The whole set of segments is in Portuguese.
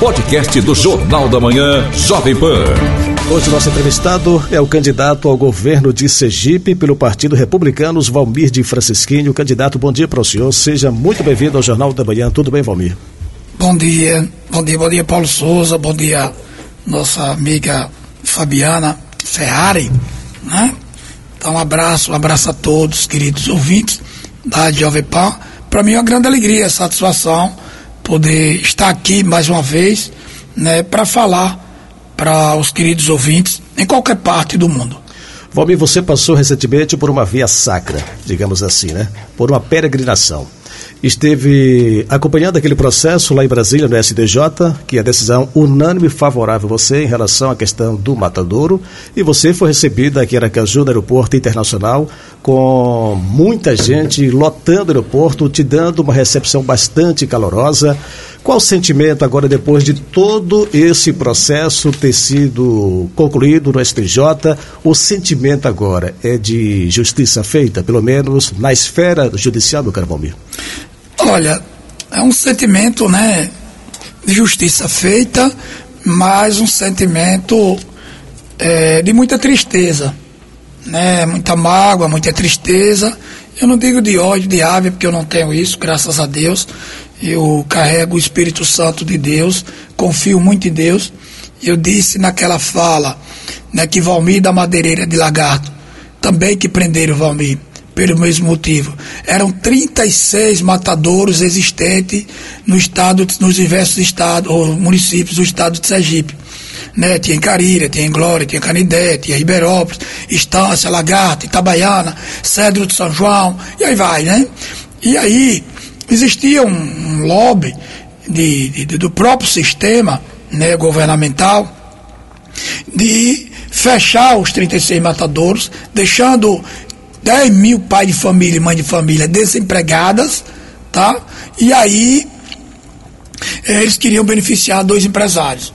podcast do Jornal da Manhã, Jovem Pan. Hoje nosso entrevistado é o candidato ao governo de Sergipe pelo Partido Republicanos, Valmir de Francisquinho. Candidato, bom dia para o senhor, seja muito bem-vindo ao Jornal da Manhã. Tudo bem, Valmir? Bom dia, Paulo Souza, bom dia nossa amiga Fabiana Ferrari, né? Então um abraço a todos, queridos ouvintes da Jovem Pan. Para mim é uma grande alegria, satisfação poder estar aqui mais uma vez, né, para falar para os queridos ouvintes em qualquer parte do mundo. Valmir, você passou recentemente por uma via sacra, digamos assim, né? Por uma peregrinação. Esteve acompanhando aquele processo lá em Brasília, no STJ, que a decisão unânime favorável a você em relação à questão do matadouro, e você foi recebido aqui em Aracaju, no aeroporto internacional, com muita gente lotando o aeroporto, te dando uma recepção bastante calorosa. Qual o sentimento agora, depois de todo esse processo ter sido concluído no STJ? O sentimento agora é de justiça feita, pelo menos na esfera judicial, meu caro Valmir? Olha, é um sentimento, né, de justiça feita, mas um sentimento de muita tristeza, né, muita mágoa, muita tristeza. Eu não digo de ódio, de raiva, porque eu não tenho isso, graças a Deus. Eu carrego o Espírito Santo de Deus, confio muito em Deus. Eu disse naquela fala, né, que Valmir da Madeireira de Lagarto, também que prenderam Valmir, pelo mesmo motivo. Eram 36 matadouros existentes no estado, nos diversos estados, ou municípios do estado de Sergipe. Né? Tinha em Caríria, tinha em Glória, tinha em Canindé, tinha em Ribeirópolis, Estância, Lagarto, Itabaiana, Cedro de São João, e aí vai, né? E aí existia um lobby do próprio sistema, né, governamental, de fechar os 36 matadouros, deixando 10 mil pais de família e mãe de família desempregadas, tá? E aí eles queriam beneficiar dois empresários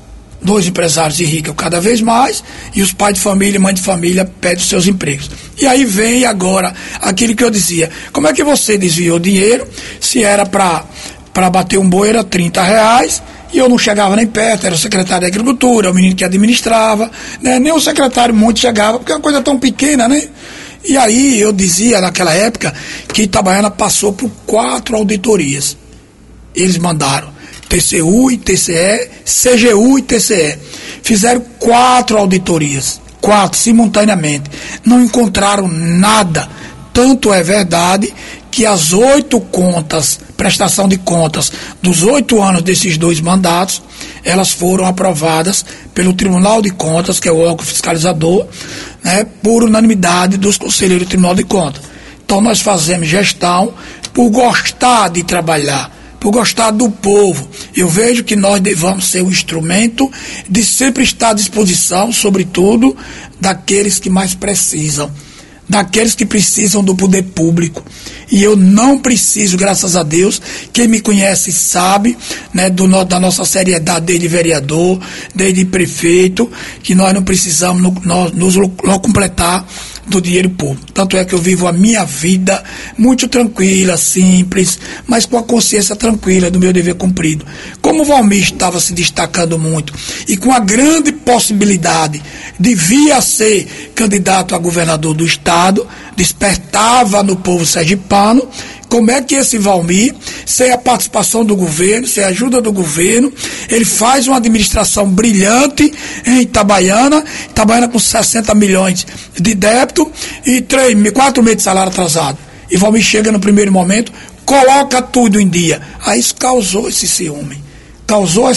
enricam cada vez mais, e os pais de família e mãe de família pedem os seus empregos. E aí vem agora aquilo que eu dizia: como é que você desviou dinheiro, se era para bater um boi era R$30, e eu não chegava nem perto, era o secretário da Agricultura, o menino que administrava, né? Nem o secretário muito chegava, porque é uma coisa tão pequena, né? E aí eu dizia naquela época que Itabaiana passou por 4 auditorias. Eles mandaram TCU e TCE, CGU e TCE. Fizeram 4 auditorias, 4 simultaneamente. Não encontraram nada. Tanto é verdade que as 8 contas, prestação de contas dos 8 anos desses 2 mandatos, elas foram aprovadas pelo Tribunal de Contas, que é o órgão fiscalizador, né, por unanimidade dos conselheiros do Tribunal de Contas. Então nós fazemos gestão por gostar de trabalhar, por gostar do povo. Eu vejo que nós devemos ser um instrumento de sempre estar à disposição, sobretudo, daqueles que mais precisam, daqueles que precisam do poder público. E eu não preciso, graças a Deus, quem me conhece sabe, né, da nossa seriedade desde vereador, desde prefeito, que nós não precisamos nos completar do dinheiro público. Tanto é que eu vivo a minha vida muito tranquila, simples, mas com a consciência tranquila do meu dever cumprido. Como o Valmir estava se destacando muito e com a grande possibilidade de vir a ser candidato a governador do estado, despertava no povo sergipano, como é que esse Valmir, sem a participação do governo, sem a ajuda do governo, ele faz uma administração brilhante em Itabaiana com 60 milhões de débito e 4 meses de salário atrasado. E Valmir chega no primeiro momento, coloca tudo em dia. Aí isso causou esse ciúme, causou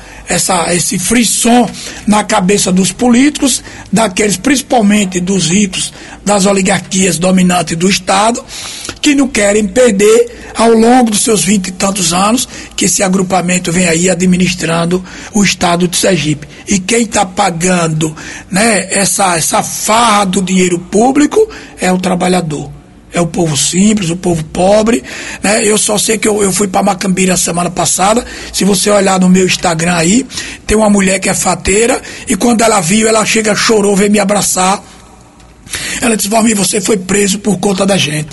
esse frisson na cabeça dos políticos, daqueles principalmente dos ricos, das oligarquias dominantes do Estado, que não querem perder ao longo dos seus 20 e tantos anos que esse agrupamento vem aí administrando o Estado de Sergipe. E quem está pagando, né, essa farra do dinheiro público é o trabalhador. É o povo simples, o povo pobre, né? Eu só sei que eu fui para Macambira semana passada. Se você olhar no meu Instagram aí, tem uma mulher que é fateira, e quando ela viu, ela chega, chorou, veio me abraçar. Ela disse: Valmir, você foi preso por conta da gente.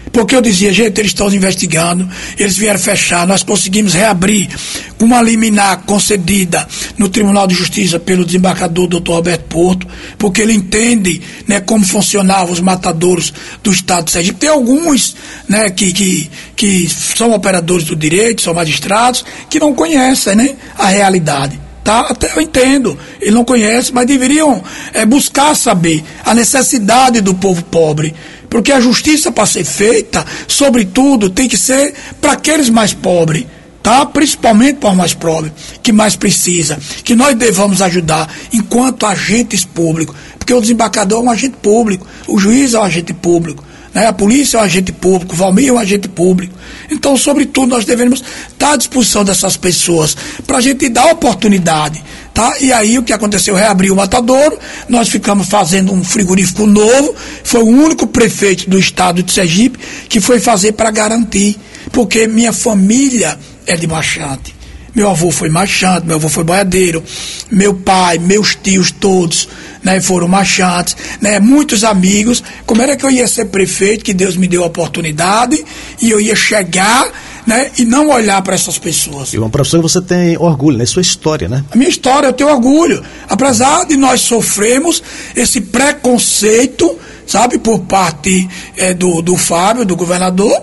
Porque eu dizia, gente, eles estão investigando, eles vieram fechar, nós conseguimos reabrir com uma liminar concedida no Tribunal de Justiça pelo desembargador Dr. Roberto Porto, porque ele entende, né, como funcionavam os matadouros do Estado de Sergipe. Tem alguns, né, que são operadores do direito, são magistrados, que não conhecem, né, a realidade. Tá? Até eu entendo, ele não conhece, mas deveriam buscar saber a necessidade do povo pobre, porque a justiça, para ser feita, sobretudo, tem que ser para aqueles mais pobres, tá? Principalmente para os mais pobres, que mais precisa, que nós devamos ajudar enquanto agentes públicos, porque o desembargador é um agente público, o juiz é um agente público, né? A polícia é um agente público, o Valmir é um agente público. Então, sobretudo, nós devemos estar à disposição dessas pessoas para a gente dar oportunidade, tá? E aí o que aconteceu? Reabriu o matadouro, nós ficamos fazendo um frigorífico novo, foi o único prefeito do estado de Sergipe que foi fazer para garantir, porque minha família é de Machante. Meu avô foi machante, meu avô foi boiadeiro, meu pai, meus tios todos, né, foram machantes, né, muitos amigos. Como era que eu ia ser prefeito, que Deus me deu a oportunidade, e eu ia chegar, né, e não olhar para essas pessoas. E uma profissão que você tem orgulho, né, sua história, né? A minha história, eu tenho orgulho. Apesar de nós sofrermos esse preconceito, sabe, por parte do Fábio, do governador,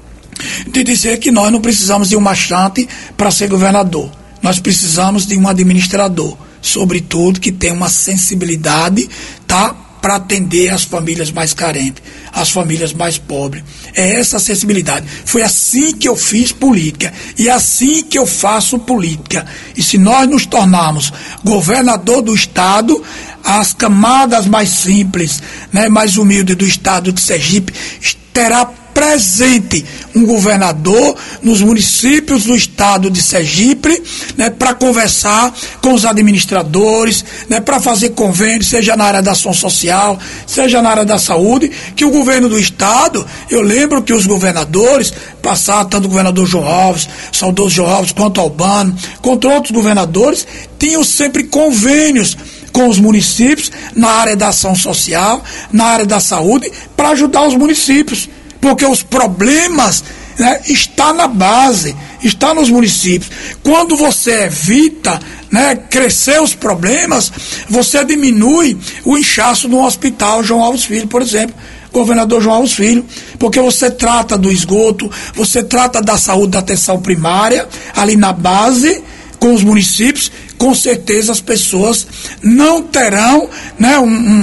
de dizer que nós não precisamos de um machante para ser governador. Nós precisamos de um administrador, sobretudo que tenha uma sensibilidade, tá, para atender as famílias mais carentes, as famílias mais pobres. É essa sensibilidade. Foi assim que eu fiz política e assim que eu faço política. E se nós nos tornarmos governador do estado, as camadas mais simples, né, mais humildes do estado de Sergipe terá presente um governador nos municípios do estado de Sergipe, né, para conversar com os administradores, né, para fazer convênios, seja na área da ação social, seja na área da saúde, que o governo do estado, eu lembro que os governadores passaram, tanto o governador João Alves, saudoso João Alves, quanto Albano, quanto outros governadores, tinham sempre convênios com os municípios na área da ação social, na área da saúde, para ajudar os municípios. Porque os problemas, né, estão na base, estão nos municípios. Quando você evita, né, crescer os problemas, você diminui o inchaço no hospital João Alves Filho, por exemplo, governador João Alves Filho, porque você trata do esgoto, você trata da saúde, da atenção primária, ali na base, com os municípios, com certeza as pessoas não terão, né,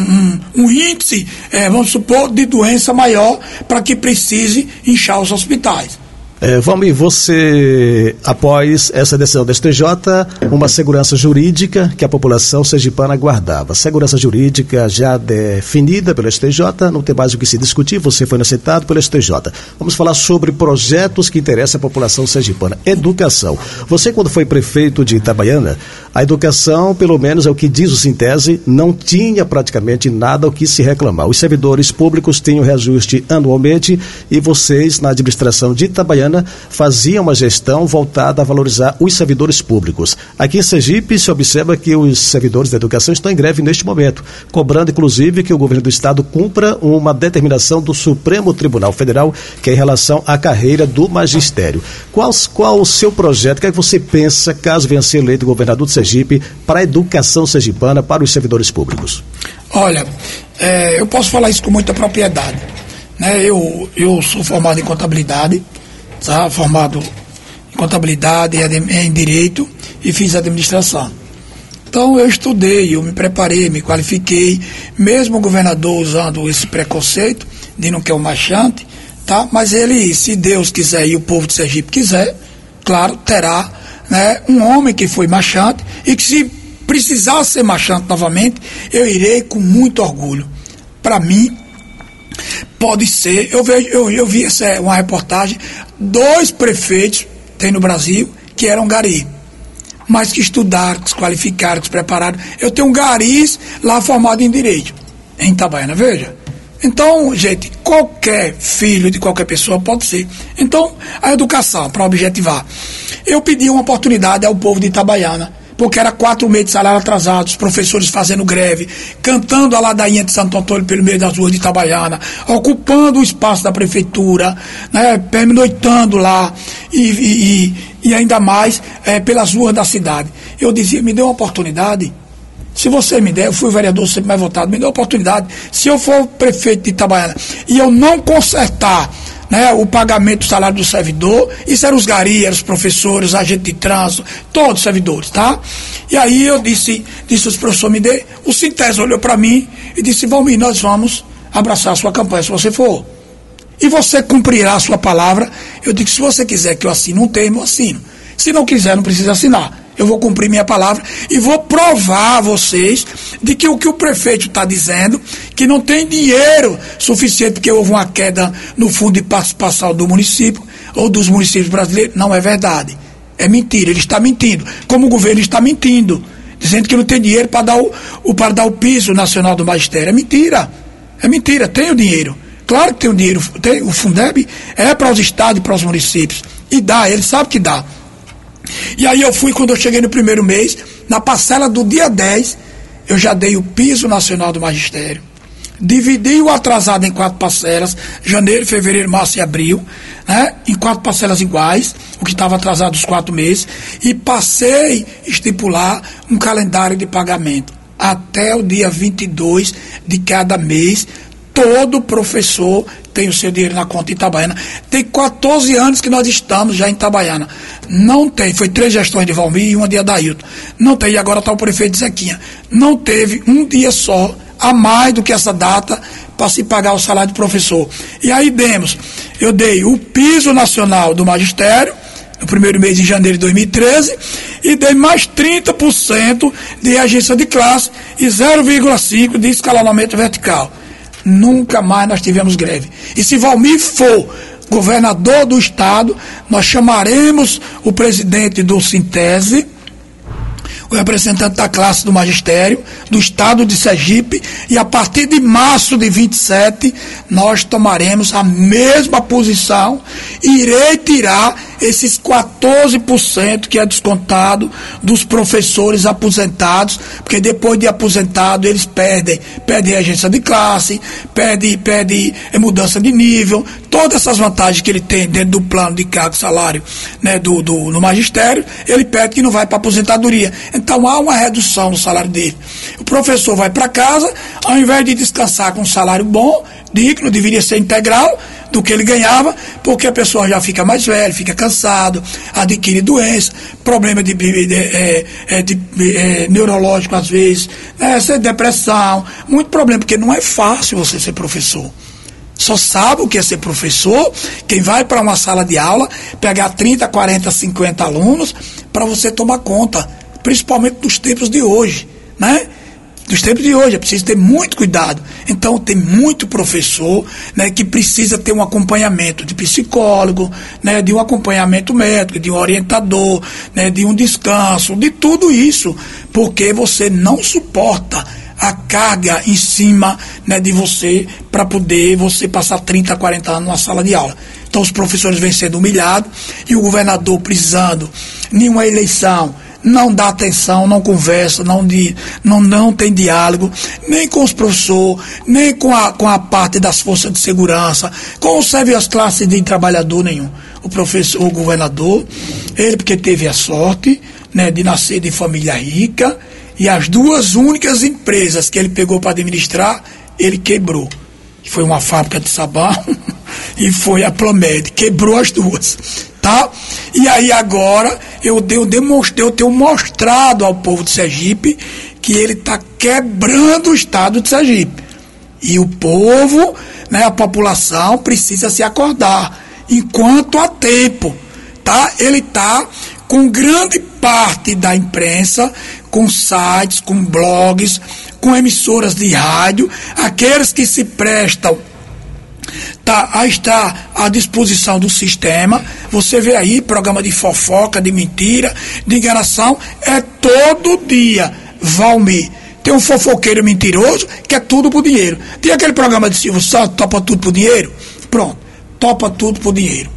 um índice, vamos supor, de doença maior para que precise inchar os hospitais. Valmir, você, após essa decisão do STJ, uma segurança jurídica que a população sergipana aguardava. Segurança jurídica já definida pelo STJ, não tem mais o que se discutir, você foi inocentado pelo STJ. Vamos falar sobre projetos que interessam a população sergipana. Educação. Você, quando foi prefeito de Itabaiana, a educação, pelo menos é o que diz o Sintese, não tinha praticamente nada o que se reclamar. Os servidores públicos tinham reajuste anualmente e vocês, na administração de Itabaiana, fazia uma gestão voltada a valorizar os servidores públicos. Aqui em Sergipe se observa que os servidores da educação estão em greve neste momento, cobrando inclusive que o governo do estado cumpra uma determinação do Supremo Tribunal Federal, que é em relação à carreira do magistério. Qual o seu projeto, o que é que você pensa, caso venha a ser eleito governador de Sergipe, para a educação sergipana, para os servidores públicos? Olha, eu posso falar isso com muita propriedade, né? Eu sou formado em contabilidade, tá? Formado em contabilidade, em direito e fiz administração. Então eu estudei, eu me preparei, me qualifiquei, mesmo o governador usando esse preconceito de não quer um machante, tá? Mas ele, se Deus quiser e o povo de Sergipe quiser, claro, terá, né, um homem que foi machante e que, se precisar ser machante novamente, eu irei com muito orgulho. Para mim, pode ser, eu vi uma reportagem, 2 prefeitos tem no Brasil que eram gari, mas que estudaram, que se qualificaram, que se prepararam. Eu tenho um garis lá formado em direito, em Itabaiana, veja. Então, gente, qualquer filho de qualquer pessoa pode ser. Então, a educação, para objetivar. Eu pedi uma oportunidade ao povo de Itabaiana, porque era 4 meses de salário atrasado, os professores fazendo greve, cantando a ladainha de Santo Antônio pelo meio das ruas de Itabaiana, ocupando o espaço da prefeitura, né, pernoitando lá e ainda mais pelas ruas da cidade. Eu dizia, me dê uma oportunidade. Se você me der, eu fui o vereador sempre mais votado, me dê uma oportunidade. Se eu for prefeito de Itabaiana e eu não consertar, né, o pagamento do salário do servidor, isso eram os garis, eram os professores, os agentes de trânsito, todos os servidores, tá? E aí eu disse aos professores, me dê. O Sintese olhou para mim e disse, Valmir, nós vamos abraçar a sua campanha, se você for. E você cumprirá a sua palavra. Eu digo, se você quiser que eu assine um termo, eu assino. Se não quiser, não precisa assinar. Eu vou cumprir minha palavra e vou provar a vocês de que o que o prefeito está dizendo, que não tem dinheiro suficiente porque houve uma queda no fundo de participação do município ou dos municípios brasileiros, não é verdade. É mentira, ele está mentindo. Como o governo está mentindo, dizendo que não tem dinheiro para dar o piso nacional do magistério. É mentira, tem o dinheiro. Claro que tem o dinheiro, o Fundeb é para os estados e para os municípios. E dá, ele sabe que dá. E aí eu fui, quando eu cheguei no primeiro mês, na parcela do dia 10, eu já dei o piso nacional do magistério. Dividi o atrasado em 4 parcelas, janeiro, fevereiro, março e abril, né, em 4 parcelas iguais, o que estava atrasado os 4 meses, e passei a estipular um calendário de pagamento. Até o dia 22 de cada mês, todo professor tem o seu dinheiro na conta em Itabaiana. Tem 14 anos que nós estamos já em Itabaiana. Não tem, foi 3 gestões de Valmir e uma de Adailton. Não tem, e agora está o prefeito Zequinha. Não teve um dia só, a mais do que essa data, para se pagar o salário do professor. E aí eu dei o piso nacional do magistério, no primeiro mês de janeiro de 2013, e dei mais 30% de agência de classe e 0,5% de escalonamento vertical. Nunca mais nós tivemos greve. E se Valmir for governador do estado, nós chamaremos o presidente do Sintese, o representante da classe do magistério, do estado de Sergipe, e a partir de março de 27, nós tomaremos a mesma posição e irei tirar esses 14% que é descontado dos professores aposentados, porque depois de aposentado eles perdem a agência de classe, perde mudança de nível, todas essas vantagens que ele tem dentro do plano de cargo salário, né, no magistério, ele perde que não vai para aposentadoria. Então há uma redução no salário dele. O professor vai para casa, ao invés de descansar com um salário bom, digno, deveria ser integral do que ele ganhava, porque a pessoa já fica mais velha, fica cansado, adquire doença, problema de neurológico às vezes, depressão, muito problema, porque não é fácil você ser professor. Só sabe o que é ser professor quem vai para uma sala de aula, pegar 30, 40, 50 alunos para você tomar conta, principalmente dos tempos de hoje, né? Dos tempos de hoje, é preciso ter muito cuidado. Então tem muito professor, né, que precisa ter um acompanhamento de psicólogo, né, de um acompanhamento médico, de um orientador, né, de um descanso, de tudo isso, porque você não suporta a carga em cima, né, de você, para poder você passar 30, 40 anos numa sala de aula. Então os professores vêm sendo humilhados e o governador precisando, nenhuma eleição, não dá atenção, não conversa, não tem diálogo, nem com os professores, nem com a parte das forças de segurança, com as classes de trabalhador nenhum. O governador, ele porque teve a sorte, né, de nascer de família rica, e as 2 únicas empresas que ele pegou para administrar, ele quebrou. Foi uma fábrica de sabão e foi a Promed, quebrou as 2. Tá? E aí agora eu tenho mostrado ao povo de Sergipe que ele está quebrando o estado de Sergipe. E o povo, né, a população precisa se acordar enquanto há tempo. Tá? Ele está com grande parte da imprensa, com sites, com blogs, com emissoras de rádio, aqueles que se prestam a estar à disposição do sistema. Você vê aí programa de fofoca, de mentira, de enganação, é todo dia. Valmir, tem um fofoqueiro mentiroso que é tudo por dinheiro. Tem aquele programa de Silvio Santos, topa tudo por dinheiro? Pronto, topa tudo por dinheiro.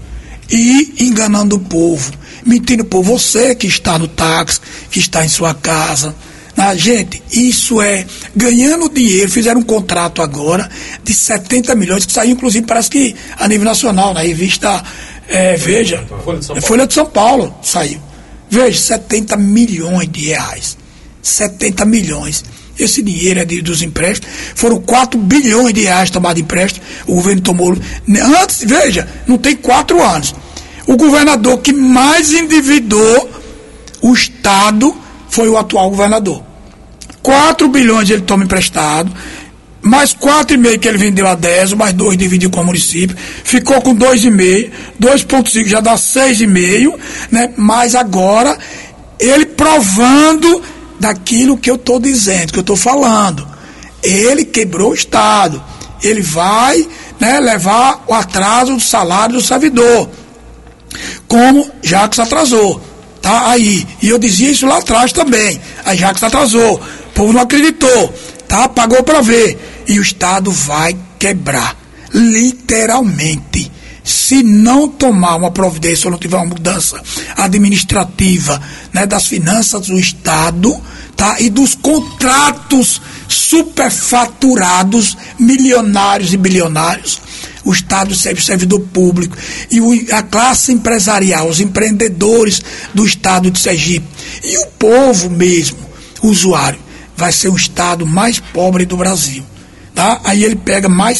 e enganando o povo, mentindo por você que está no táxi, que está em sua casa. Gente, isso é ganhando dinheiro. Fizeram um contrato agora de 70 milhões, que saiu inclusive, parece que a nível nacional, na revista Veja, Folha de São Paulo saiu. Veja, 70 milhões de reais. 70 milhões. Esse dinheiro é dos empréstimos. Foram 4 bilhões de reais tomados de empréstimo. O governo tomou. Antes, veja, não tem 4 anos. O governador que mais endividou o Estado foi o atual governador. 4 bilhões ele toma emprestado, mais 4,5 que ele vendeu a 10, mais 2 dividiu com o município, ficou com 2,5, 2,5 já dá 6,5, né? Mas agora ele provando daquilo que eu estou dizendo, que eu estou falando. Ele quebrou o Estado. Ele vai, né, levar o atraso do salário do servidor, como Jacques atrasou. Tá aí. E eu dizia isso lá atrás também. A Jacques atrasou. O povo não acreditou. Tá? Pagou para ver. E o Estado vai quebrar. Literalmente. Se não tomar uma providência ou não tiver uma mudança administrativa, né, das finanças do Estado, tá, e dos contratos superfaturados, milionários e bilionários, o Estado serve servidor público e a classe empresarial, os empreendedores do Estado de Sergipe e o povo mesmo, o usuário, vai ser o Estado mais pobre do Brasil. Tá? Aí ele pega mais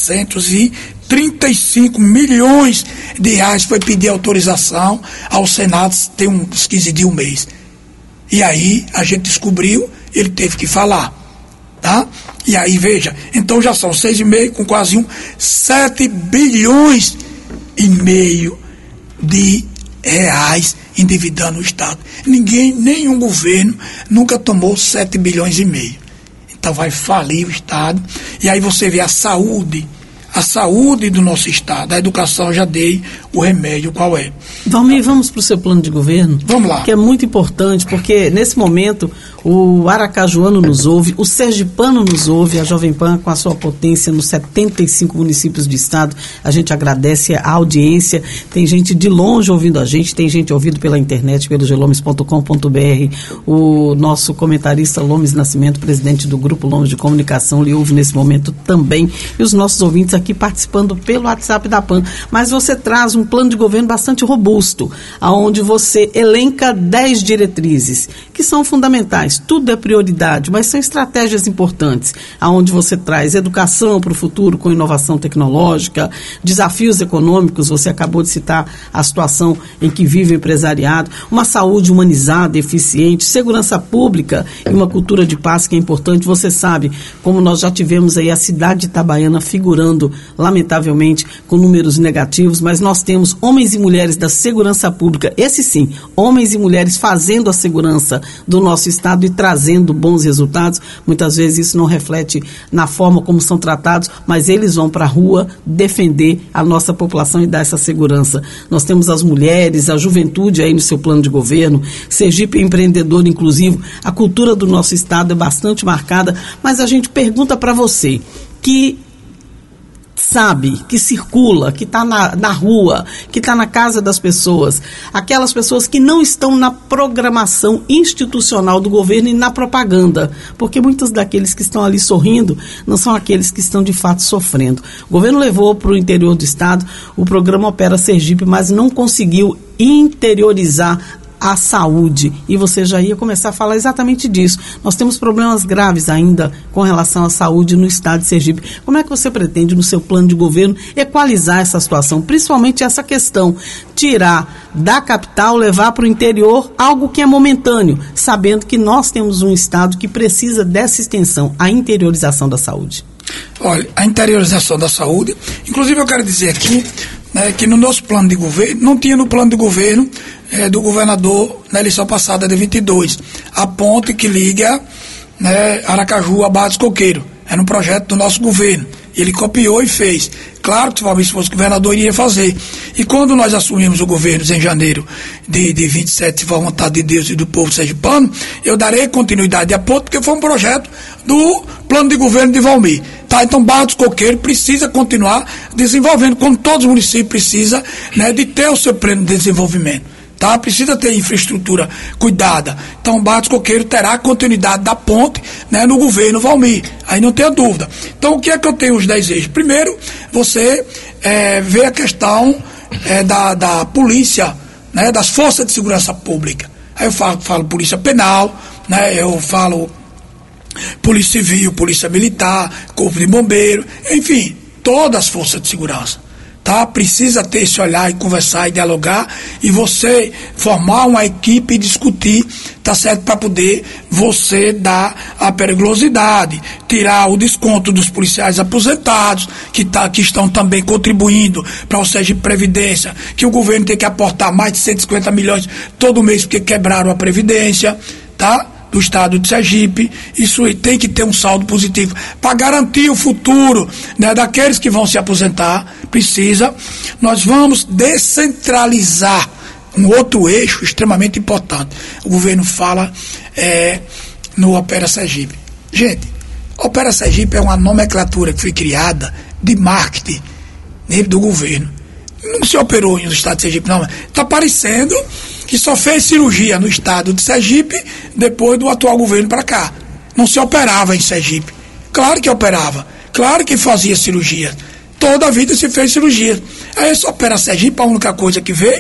735 milhões de reais, foi pedir autorização ao Senado, tem uns 15 dias, um mês. E aí a gente descobriu, ele teve que falar. Tá? E aí, veja, então já são 6,5 com quase 7 bilhões e meio de reais endividando o Estado. Nenhum governo nunca tomou 7 bilhões e meio. Então vai falir o Estado. E aí você vê a saúde do nosso Estado. A educação, já dei o remédio, qual é? Valmir, vamos para o seu plano de governo? Vamos lá. Que é muito importante, porque nesse momento o aracajuano nos ouve, o sergipano nos ouve, a Jovem Pan com a sua potência nos 75 municípios do estado. A gente agradece a audiência. Tem gente de longe ouvindo a gente, tem gente ouvindo pela internet, pelo gelomes.com.br. O nosso comentarista Lomes Nascimento, presidente do Grupo Lomes de Comunicação, lhe ouve nesse momento também. E os nossos ouvintes aqui participando pelo WhatsApp da PAN. Mas você traz um plano de governo bastante robusto, onde você elenca 10 diretrizes, que são fundamentais. Tudo é prioridade, mas são estratégias importantes, onde você traz educação para o futuro com inovação tecnológica, desafios econômicos, você acabou de citar a situação em que vive o empresariado, uma saúde humanizada, eficiente, segurança pública e uma cultura de paz que é importante. Você sabe, como nós já tivemos aí a cidade de Itabaiana figurando, lamentavelmente, com números negativos, mas nós temos homens e mulheres da segurança pública, esse sim, homens e mulheres fazendo a segurança do nosso estado e trazendo bons resultados. Muitas vezes isso não reflete na forma como são tratados, mas eles vão para a rua defender a nossa população e dar essa segurança. Nós temos as mulheres, a juventude aí no seu plano de governo, Sergipe empreendedor inclusivo, a cultura do nosso estado é bastante marcada, mas a gente pergunta para você, que sabe, que circula, que está na rua, que está na casa das pessoas, aquelas pessoas que não estão na programação institucional do governo e na propaganda, porque muitos daqueles que estão ali sorrindo não são aqueles que estão de fato sofrendo. O governo levou para o interior do estado o programa Opera Sergipe, mas não conseguiu interiorizar a saúde, e você já ia começar a falar exatamente disso. Nós temos problemas graves ainda com relação à saúde no estado de Sergipe. Como é que você pretende, no seu plano de governo, equalizar essa situação, principalmente essa questão, tirar da capital, levar para o interior algo que é momentâneo, sabendo que nós temos um estado que precisa dessa extensão, a interiorização da saúde? Olha, a interiorização da saúde, inclusive eu quero dizer aqui, né, que no nosso plano de governo, não tinha no plano de governo do governador na eleição passada de 22, a ponte que liga, né, Aracaju a Barra dos Coqueiros. Era um projeto do nosso governo. Ele copiou e fez. Claro que se fosse governador, iria fazer. E quando nós assumimos o governo em janeiro de 27, se for a vontade de Deus e do povo sergipano, eu darei continuidade à ponte, porque foi um projeto do plano de governo de Valmir. Tá? Então, Barra dos Coqueiros precisa continuar desenvolvendo, como todos os municípios precisam, né, de ter o seu pleno desenvolvimento. Tá? Precisa ter infraestrutura cuidada. Então, Barra dos Coqueiros terá continuidade da ponte, né, no governo Valmir. Aí não tenha dúvida. Então, o que é que eu tenho os 10 eixos? Primeiro, você vê a questão da polícia, né, das forças de segurança pública. Aí eu falo polícia penal, né, eu falo polícia civil, polícia militar, corpo de bombeiro, enfim, todas as forças de segurança. Tá? Precisa ter esse olhar e conversar e dialogar e você formar uma equipe e discutir, tá certo? Para poder você dar a periculosidade, tirar o desconto dos policiais aposentados, que estão também contribuindo para o Sergipe Previdência, que o governo tem que aportar mais de 150 milhões todo mês porque quebraram a Previdência, tá? Do estado de Sergipe. Isso tem que ter um saldo positivo para garantir o futuro, né, daqueles que vão se aposentar. Precisa. Nós vamos descentralizar um outro eixo extremamente importante. O governo fala no Opera Sergipe. Gente, Opera Sergipe é uma nomenclatura que foi criada de marketing do governo. Não se operou no estado de Sergipe, não. Está parecendo que só fez cirurgia no estado de Sergipe depois do atual governo para cá. Não se operava em Sergipe. Claro que operava. Claro que fazia cirurgia. Toda a vida se fez cirurgia. Aí esse Opera Sergipe, a única coisa que veio,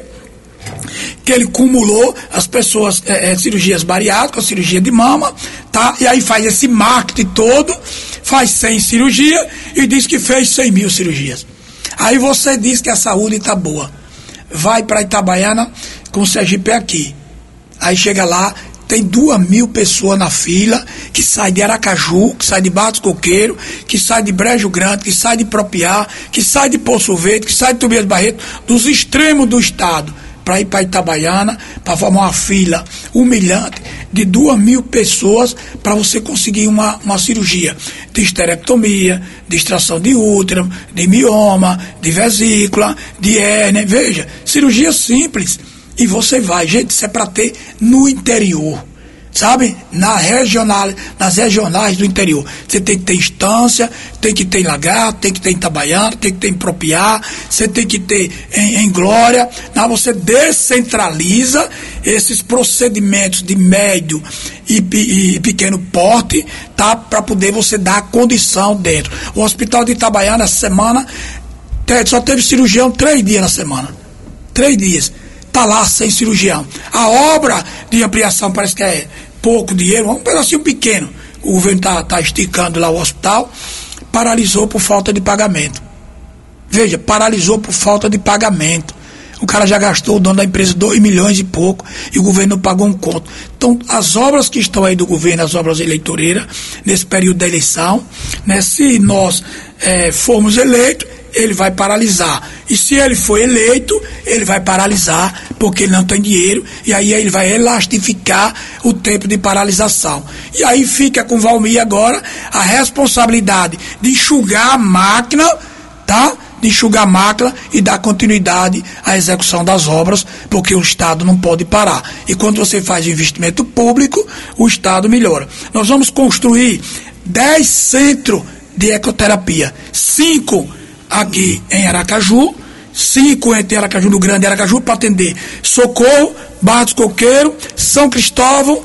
que ele cumulou as pessoas, cirurgias bariátricas, cirurgia de mama, tá? E aí faz esse marketing todo, faz 100 cirurgias e diz que fez 100 mil cirurgias. Aí você diz que a saúde está boa. Vai para Itabaiana com o Sergipe aqui. Aí chega lá, tem 2.000 pessoas na fila, que sai de Aracaju, que sai de Barra dos Coqueiros, que sai de Brejo Grande, que sai de Propiá, que sai de Poço Verde, que sai de Tobias Barreto, dos extremos do estado, para ir para Itabaiana, para formar uma fila humilhante de 2.000 pessoas para você conseguir uma cirurgia de esterectomia, de extração de útero, de mioma, de vesícula, de hérnia. Veja, cirurgia simples. E você vai, gente, isso é para ter no interior, sabe? Nas regionais do interior. Você tem que ter Estância, tem que ter em Lagarto, tem que ter em Itabaiana, tem que ter em Propiá, você tem que ter em Glória. Você descentraliza esses procedimentos de médio e pequeno porte, tá? Para poder você dar condição dentro. O Hospital de Itabaiana, essa semana, só teve cirurgião 3 dias na semana. 3 dias. Está lá sem cirurgião. A obra de ampliação parece que é pouco dinheiro, um pedacinho pequeno. O governo está esticando lá o hospital, paralisou por falta de pagamento. Veja, paralisou por falta de pagamento. O cara já gastou, o dono da empresa, 2 milhões e pouco, e o governo não pagou um conto. Então, as obras que estão aí do governo, as obras eleitoreiras, nesse período da eleição, né, se nós formos eleitos, ele vai paralisar. E se ele for eleito, ele vai paralisar, porque ele não tem dinheiro, e aí ele vai elastificar o tempo de paralisação. E aí fica com o Valmir agora a responsabilidade de enxugar a máquina, tá? De enxugar a máquina e dar continuidade à execução das obras, porque o Estado não pode parar. E quando você faz investimento público, o Estado melhora. Nós vamos construir 10 centros de ecoterapia, 5 aqui em Aracaju, 5 entre Aracaju do Grande e Aracaju, para atender Socorro, Barra dos Coqueiros, São Cristóvão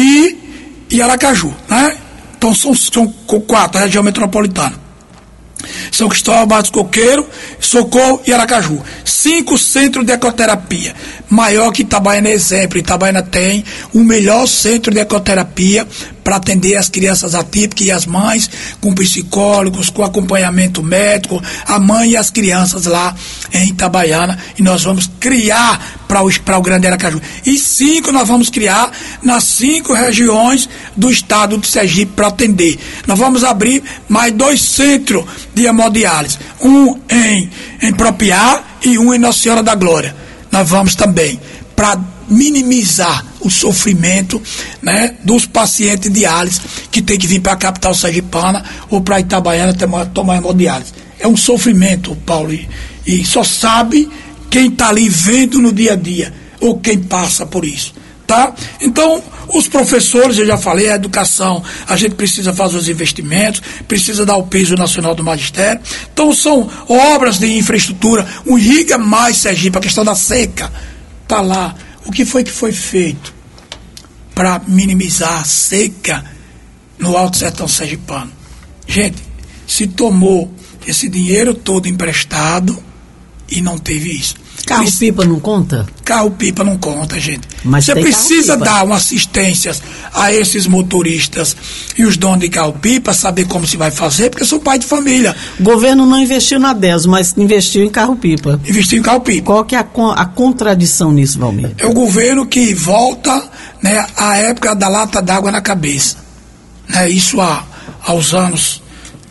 e Aracaju, né? Então são 4, a região metropolitana. São Cristóvão, Barra dos Coqueiros, Socorro e Aracaju. 5 centros de ecoterapia. Maior que Itabaiana, exemplo. Itabaiana tem o melhor centro de ecoterapia para atender as crianças atípicas e as mães, com psicólogos, com acompanhamento médico, a mãe e as crianças lá em Itabaiana. E nós vamos criar para o Grande Aracaju. E 5 nós vamos criar nas 5 regiões do estado de Sergipe para atender. Nós vamos abrir mais 2 centros de hemodiálise. Um em Propiá e um em Nossa Senhora da Glória. Nós vamos também para minimizar o sofrimento, né, dos pacientes de diálise que tem que vir para a capital sergipana ou para Itabaiana tomar hemodiálise. É um sofrimento, Paulo, e só sabe quem está ali vendo no dia a dia ou quem passa por isso, tá? Então, Os professores, eu já falei, a educação, a gente precisa fazer os investimentos, precisa dar o piso nacional do magistério. Então são obras de infraestrutura, um Irriga Mais Sergipe, a questão da seca, está lá. O que foi feito para minimizar a seca no Alto Sertão Sergipano? Gente, se tomou esse dinheiro todo emprestado e não teve isso. Carro-pipa não conta? Carro-pipa não conta, gente. Mas você precisa dar uma assistência a esses motoristas e os donos de carro-pipa, saber como se vai fazer, porque são pai de família. O governo não investiu na DES, mas investiu em carro-pipa. Investiu em carro-pipa. Qual que é a contradição nisso, Valmir? É o governo que volta, né, à época da lata d'água na cabeça. Né, isso aos anos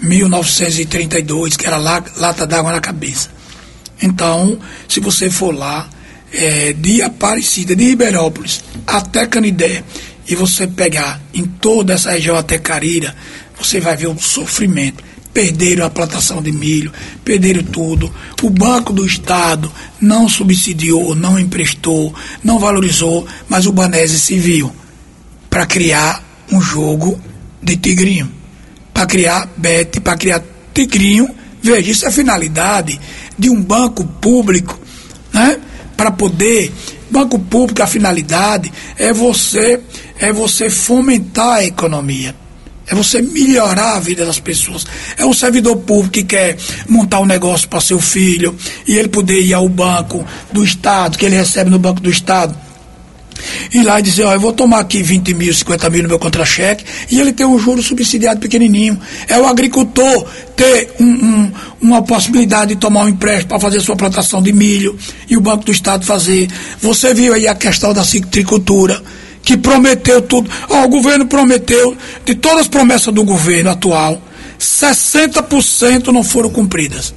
1932, que era lata d'água na cabeça. Então, se você for lá, de Aparecida, de Ribeirópolis até Canidé, e você pegar em toda essa região até Carira, você vai ver um sofrimento. Perderam a plantação de milho, perderam tudo. O Banco do Estado não subsidiou, não emprestou, não valorizou, mas o Banese se viu para criar um jogo de tigrinho, para criar bete, para criar tigrinho. Veja, isso é a finalidade de um banco público, né? Para poder, banco público, a finalidade é você fomentar a economia, é você melhorar a vida das pessoas. É um servidor público que quer montar um negócio para seu filho e ele poder ir ao banco do Estado, que ele recebe no Banco do Estado, e lá dizer, eu vou tomar aqui 20 mil, 50 mil no meu contra-cheque, e ele tem um juro subsidiado pequenininho. É o agricultor ter uma possibilidade de tomar um empréstimo para fazer sua plantação de milho, e o Banco do Estado fazer. Você viu aí a questão da citricultura, que prometeu tudo. O governo prometeu, de todas as promessas do governo atual, 60% não foram cumpridas.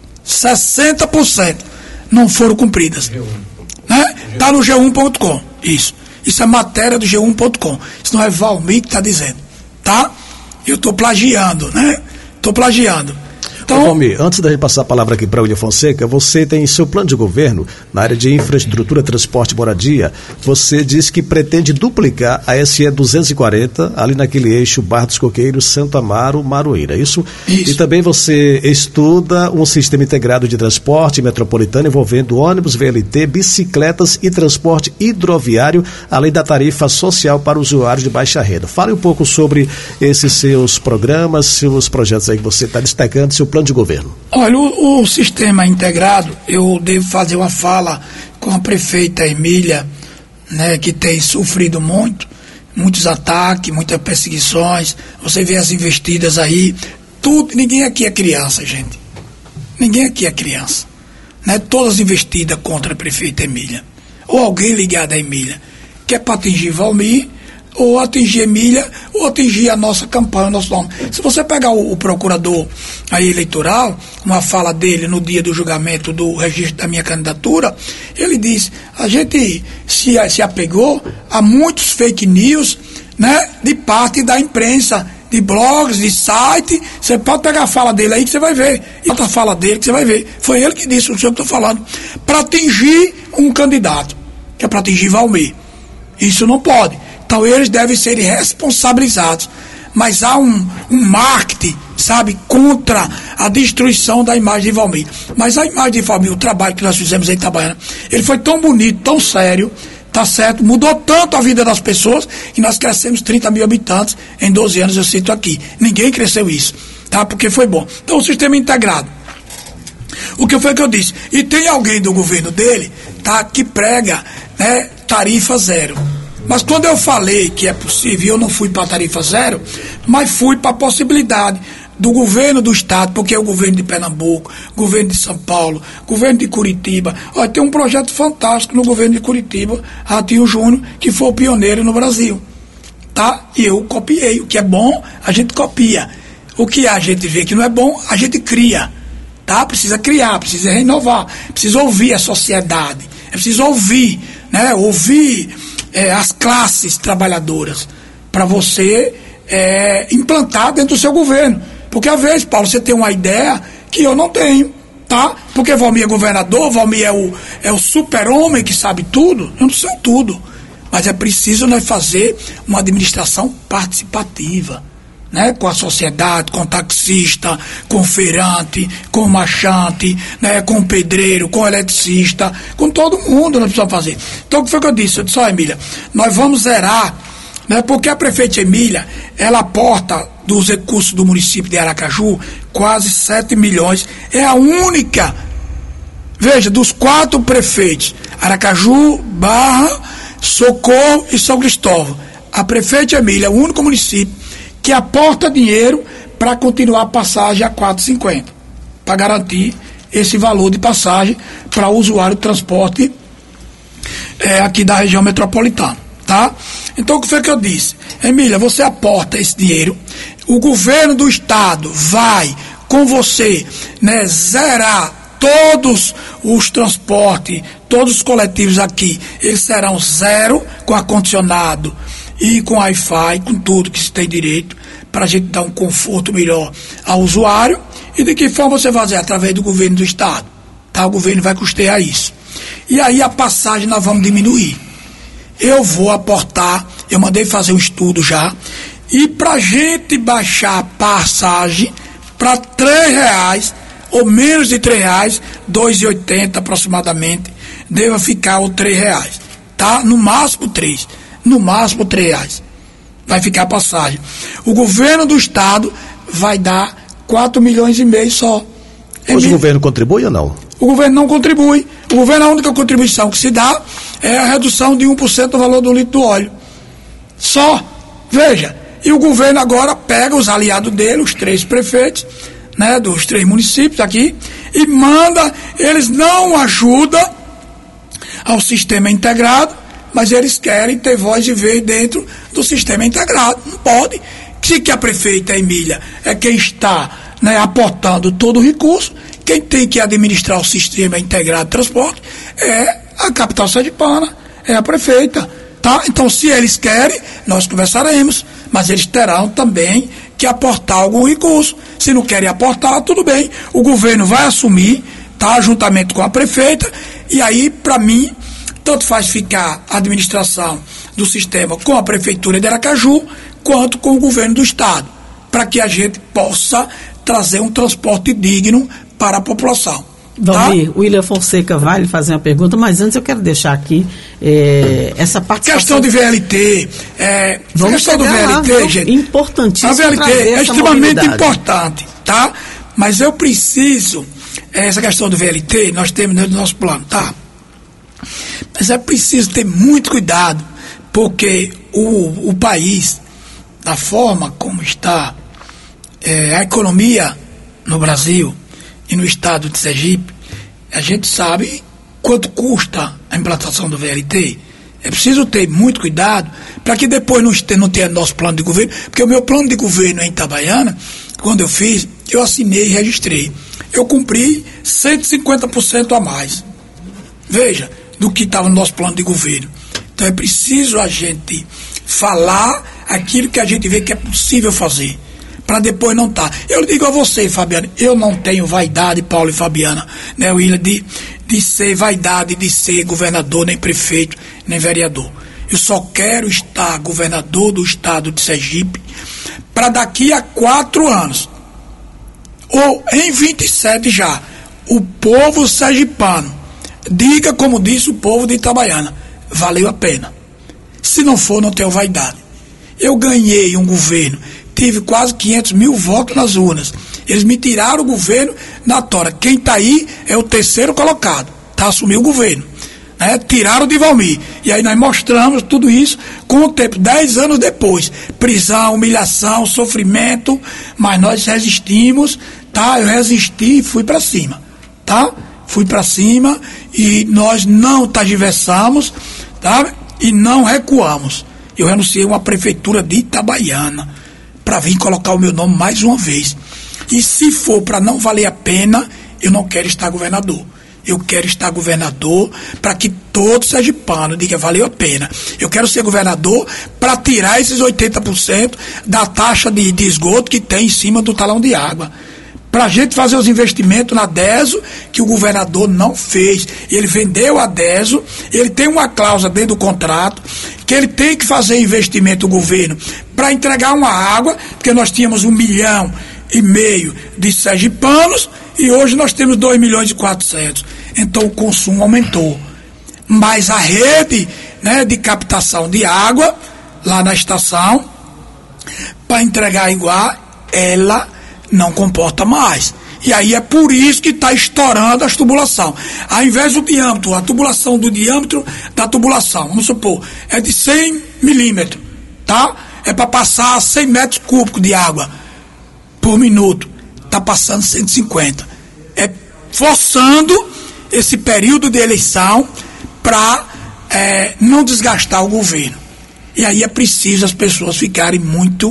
60% não foram cumpridas. Né? Está no G1.com. Isso é matéria do G1.com. Isso não é Valmir que está dizendo, tá? Eu estou plagiando, né? Estou plagiando. Então, Valmir, antes da gente passar a palavra aqui para o William Fonseca, você tem seu plano de governo na área de infraestrutura, transporte e moradia. Você diz que pretende duplicar a SE 240 ali naquele eixo Barra dos Coqueiros, Santo Amaro, Maroeira, isso? E também você estuda um sistema integrado de transporte metropolitano envolvendo ônibus, VLT, bicicletas e transporte hidroviário, além da tarifa social para usuários de baixa renda. Fale um pouco sobre esses seus programas, seus projetos aí que você está destacando, seu plano de governo. Olha, o sistema integrado, eu devo fazer uma fala com a prefeita Emília, né, que tem sofrido muitos ataques, muitas perseguições. Você vê as investidas aí, tudo. Ninguém aqui é criança, gente. Ninguém aqui é criança, né? Todas investidas contra a prefeita Emília, ou alguém ligado a Emília, que é para atingir Valmir, ou atingir Emília, ou atingir a nossa campanha, o nosso nome. Se você pegar o procurador aí eleitoral, uma fala dele no dia do julgamento do registro da minha candidatura, ele disse, a gente se apegou a muitos fake news, né, de parte da imprensa, de blogs, de site. Você pode pegar a fala dele aí que você vai ver, e outra fala dele que você vai ver. Foi ele que disse, o senhor que estou falando, para atingir um candidato, que é para atingir Valmir. Isso não pode. Então eles devem ser responsabilizados. Mas há um marketing, sabe, contra a destruição da imagem de Valmir. Mas a imagem de Valmir, o trabalho que nós fizemos em Itabaiana, ele foi tão bonito, tão sério, tá certo, mudou tanto a vida das pessoas, que nós crescemos 30 mil habitantes em 12 anos, eu cito aqui. Ninguém cresceu isso, tá? Porque foi bom. Então o sistema integrado. O que foi que eu disse? E tem alguém do governo dele, tá, que prega, né, tarifa zero. Mas quando eu falei que é possível, eu não fui para a tarifa zero, mas fui para a possibilidade do governo do estado, porque é o governo de Pernambuco, governo de São Paulo, governo de Curitiba. Olha, tem um projeto fantástico no governo de Curitiba, Ratinho Júnior, que foi o pioneiro no Brasil. Tá? E eu copiei. O que é bom, a gente copia. O que a gente vê que não é bom, a gente cria. Tá? Precisa criar, precisa renovar, precisa ouvir a sociedade, é preciso ouvir, né? Ouvir as classes trabalhadoras, para você implantar dentro do seu governo. Porque às vezes, Paulo, você tem uma ideia que eu não tenho, tá? Porque Valmir é governador, Valmir é o super-homem que sabe tudo. Eu não sei tudo, mas é preciso nós fazer uma administração participativa, né, com a sociedade, com o taxista, com o feirante, com o marchante, né, com o pedreiro, com o eletricista, com todo mundo nós precisamos fazer. Então o que foi que eu disse? Eu disse, Emília, nós vamos zerar, né, porque a prefeita Emília, ela aporta dos recursos do município de Aracaju quase 7 milhões, é a única, veja, dos 4 prefeitos, Aracaju, Barra, Socorro e São Cristóvão, a prefeita Emília é o único município que aporta dinheiro para continuar a passagem a 4,50, para garantir esse valor de passagem para o usuário de transporte aqui da região metropolitana, tá? Então o que foi que eu disse? Emília, você aporta esse dinheiro, o governo do estado vai com você, né, zerar todos os transportes, todos os coletivos aqui, eles serão zero, com ar-condicionado e com Wi-Fi, com tudo que se tem direito, para a gente dar um conforto melhor ao usuário. E de que forma você vai fazer? Através do governo do estado, tá? O governo vai custear isso. E aí a passagem nós vamos diminuir. Eu vou aportar, eu mandei fazer um estudo já, e para a gente baixar a passagem para R$3, ou menos de R$3, R$2,80 aproximadamente, deva ficar os R$3, tá? No máximo R$3, no máximo R$3 vai ficar a passagem. O governo do estado vai dar 4,5 milhões só. Mas o governo contribui ou não? O governo não contribui. O governo, a única contribuição que se dá é a redução de 1% do valor do litro do óleo. Só. Veja. E o governo agora pega os aliados dele, os 3 prefeitos, né, dos 3 municípios aqui, e manda, eles não ajudam ao sistema integrado, mas eles querem ter voz e vez dentro do sistema integrado. Não pode. Se que a prefeita Emília é quem está, né, aportando todo o recurso, quem tem que administrar o sistema integrado de transporte é a capital sergipana, é a prefeita, tá? Então, se eles querem, nós conversaremos, mas eles terão também que aportar algum recurso. Se não querem aportar, tudo bem, o governo vai assumir, tá, juntamente com a prefeita, e aí, para mim, tanto faz ficar a administração do sistema com a prefeitura de Aracaju, quanto com o governo do estado, para que a gente possa trazer um transporte digno para a população. Valmir, o William Fonseca vai lhe fazer uma pergunta, mas antes eu quero deixar aqui essa participação. Questão de VLT. Vamos questão do VLT, lá, gente. Importantíssimo. A VLT é extremamente importante, tá? Mas eu preciso, essa questão do VLT, nós temos no nosso plano, tá? Mas é preciso ter muito cuidado, porque o país, da forma como está a economia no Brasil e no estado de Sergipe, a gente sabe quanto custa a implantação do VLT. É preciso ter muito cuidado para que depois não tenha nosso plano de governo, porque o meu plano de governo em Itabaiana, quando eu fiz, eu assinei e registrei. Eu cumpri 150% a mais. Veja, do que estava no nosso plano de governo. Então é preciso a gente falar aquilo que a gente vê que é possível fazer, para depois não estar. Eu digo a você, Fabiana, eu não tenho vaidade, Paulo e Fabiana, né, William, de ser vaidade, de ser governador, nem prefeito, nem vereador. Eu só quero estar governador do estado de Sergipe para daqui a 4 anos, ou em 27 já, o povo sergipano diga como disse o povo de Itabaiana, valeu a pena. Se não for, não tenho vaidade. Eu ganhei um governo, tive quase 500 mil votos nas urnas. Eles me tiraram o governo na tora. Quem está aí é o 3º colocado, tá? Assumiu o governo, né? Tiraram de Valmir. E aí nós mostramos tudo isso com o tempo, 10 anos depois. Prisão, humilhação, sofrimento, mas nós resistimos, tá? Eu resisti e fui para cima, tá? Fui para cima e nós não tergiversamos, tá? E não recuamos. Eu renunciei a uma prefeitura de Itabaiana para vir colocar o meu nome mais uma vez. E se for para não valer a pena, eu não quero estar governador. Eu quero estar governador para que todo sergipano diga valeu a pena. Eu quero ser governador para tirar esses 80% da taxa de esgoto que tem em cima do talão de água. para a gente fazer os investimentos na DESO, que o governador não fez. Ele vendeu a DESO, ele tem uma cláusula dentro do contrato, que ele tem que fazer investimento, o governo, para entregar uma água, porque nós tínhamos 1,5 milhão de sergipanos, e hoje nós temos 2,4 milhões. Então o consumo aumentou. Mas a rede, né, de captação de água, lá na estação, para entregar igual, ela não comporta mais. E aí é por isso que está estourando as tubulações. Ao invés do diâmetro, a tubulação do diâmetro da tubulação, vamos supor, é de 100 milímetros, tá? É para passar 100 metros cúbicos de água por minuto. Está passando 150. É forçando esse período de eleição para não desgastar o governo. E aí é preciso as pessoas ficarem muito